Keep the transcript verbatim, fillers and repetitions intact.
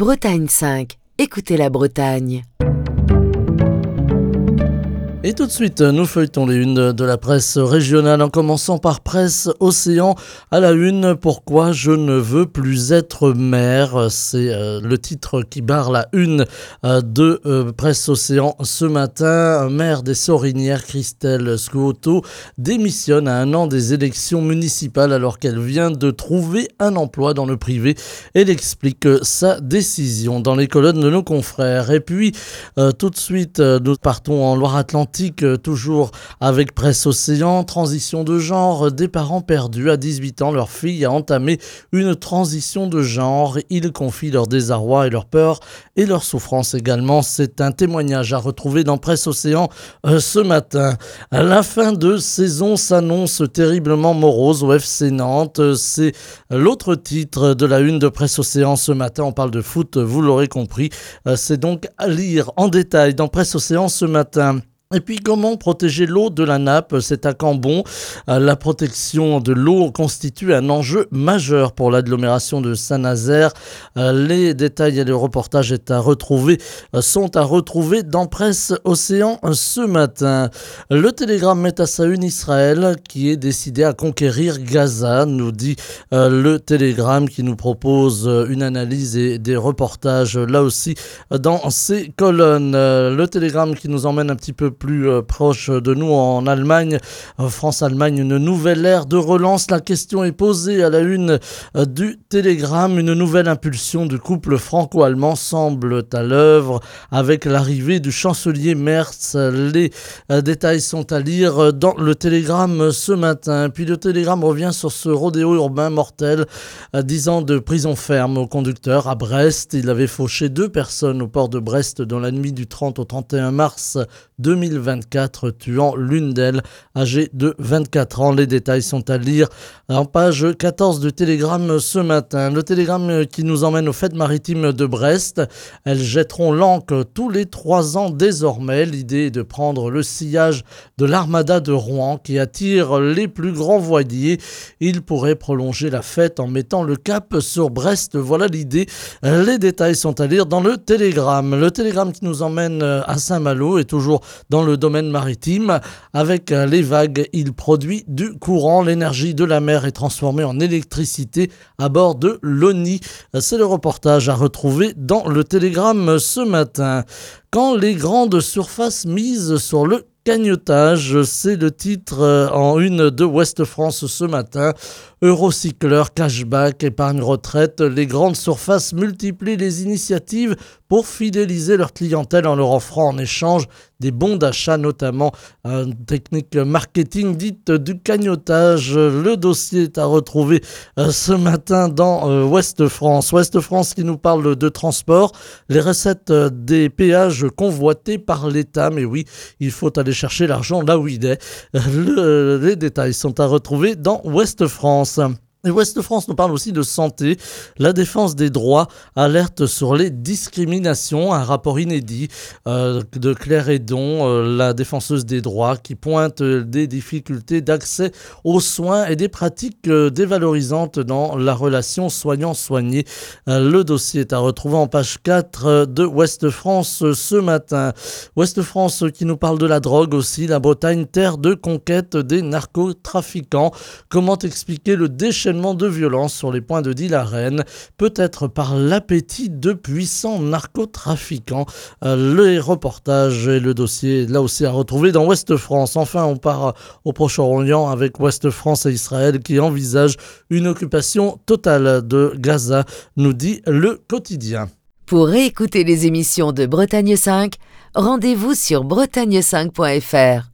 Bretagne cinq, écoutez la Bretagne. Et tout de suite, nous feuilletons les unes de la presse régionale en commençant par Presse Océan. À la une, pourquoi je ne veux plus être maire. C'est euh, le titre qui barre la une euh, de euh, Presse Océan ce matin. Maire des Sorinières, Christelle Scuotto, démissionne à un an des élections municipales alors qu'elle vient de trouver un emploi dans le privé. Elle explique sa décision dans les colonnes de nos confrères. Et puis, euh, tout de suite, euh, nous partons en Loire-Atlantique. Toujours avec Presse Océan, transition de genre, des parents perdus. À dix-huit ans, leur fille a entamé une transition de genre. Ils confient leur désarroi et leur peur et leur souffrance également. C'est un témoignage à retrouver dans Presse Océan euh, ce matin. La fin de saison s'annonce terriblement morose au F C Nantes. C'est l'autre titre de la une de Presse Océan ce matin. On parle de foot, vous l'aurez compris. Euh, c'est donc à lire en détail dans Presse Océan ce matin. Et puis, comment protéger l'eau de la nappe? C'est à Cambon. La protection de l'eau constitue un enjeu majeur pour l'agglomération de Saint-Nazaire. Les détails et les reportages est à retrouver, sont à retrouver dans Presse Océan ce matin. Le Télégramme met à sa une Israël qui est décidé à conquérir Gaza, nous dit le Télégramme qui nous propose une analyse et des reportages là aussi dans ses colonnes. Le Télégramme qui nous emmène un petit peu plus euh, proche de nous en Allemagne, euh, France-Allemagne, une nouvelle ère de relance. La question est posée à la une euh, du Télégramme. Une nouvelle impulsion du couple franco-allemand semble à l'œuvre avec l'arrivée du chancelier Merz. Les euh, détails sont à lire dans le Télégramme ce matin. Puis le Télégramme revient sur ce rodéo urbain mortel. Euh, dix ans de prison ferme au conducteur à Brest. Il avait fauché deux personnes au port de Brest dans la nuit du trente au trente et un mars deux mille vingt-quatre, tuant l'une d'elles, âgée de vingt-quatre ans. Les détails sont à lire en page quatorze du Télégramme ce matin. Le Télégramme qui nous emmène aux fêtes maritimes de Brest. Elles jetteront l'ancre tous les trois ans désormais. L'idée est de prendre le sillage de l'Armada de Rouen qui attire les plus grands voiliers. Il pourrait prolonger la fête en mettant le cap sur Brest. Voilà l'idée. Les détails sont à lire dans le Télégramme. Le Télégramme qui nous emmène à Saint-Malo est toujours dans le domaine maritime. Avec les vagues, il produit du courant. L'énergie de la mer est transformée en électricité à bord de l'Oni. C'est le reportage à retrouver dans le Télégramme ce matin. Quand les grandes surfaces misent sur le cagnotage, c'est le titre en une de Ouest France ce matin. Eurocycleur, cashback, épargne retraite, les grandes surfaces multiplient les initiatives pour fidéliser leur clientèle en leur offrant en échange des bons d'achat, notamment une technique marketing dite du cagnotage. Le dossier est à retrouver ce matin dans Ouest France. Ouest France qui nous parle de transport, les recettes des péages convoités par l'État. Mais oui, il faut aller chercher l'argent là où il est. Le, les détails sont à retrouver dans Ouest France. Et Ouest France nous parle aussi de santé. La défense des droits alerte sur les discriminations. Un rapport inédit euh, de Claire Hédon, euh, la défenseuse des droits, qui pointe des difficultés d'accès aux soins et des pratiques euh, dévalorisantes dans la relation soignant-soigné. Euh, le dossier est à retrouver en page quatre de Ouest France ce matin. Ouest France qui nous parle de la drogue aussi. La Bretagne, terre de conquête des narcotrafiquants. Comment expliquer le déchaînement de violence sur les points de deal à Rennes, peut-être par l'appétit de puissants narcotrafiquants. Euh, les reportages et le dossier, là aussi à retrouver dans Ouest France. Enfin, on part au Proche-Orient avec Ouest France et Israël qui envisage une occupation totale de Gaza, nous dit le quotidien. Pour réécouter les émissions de Bretagne cinq, rendez-vous sur bretagne cinq point f r.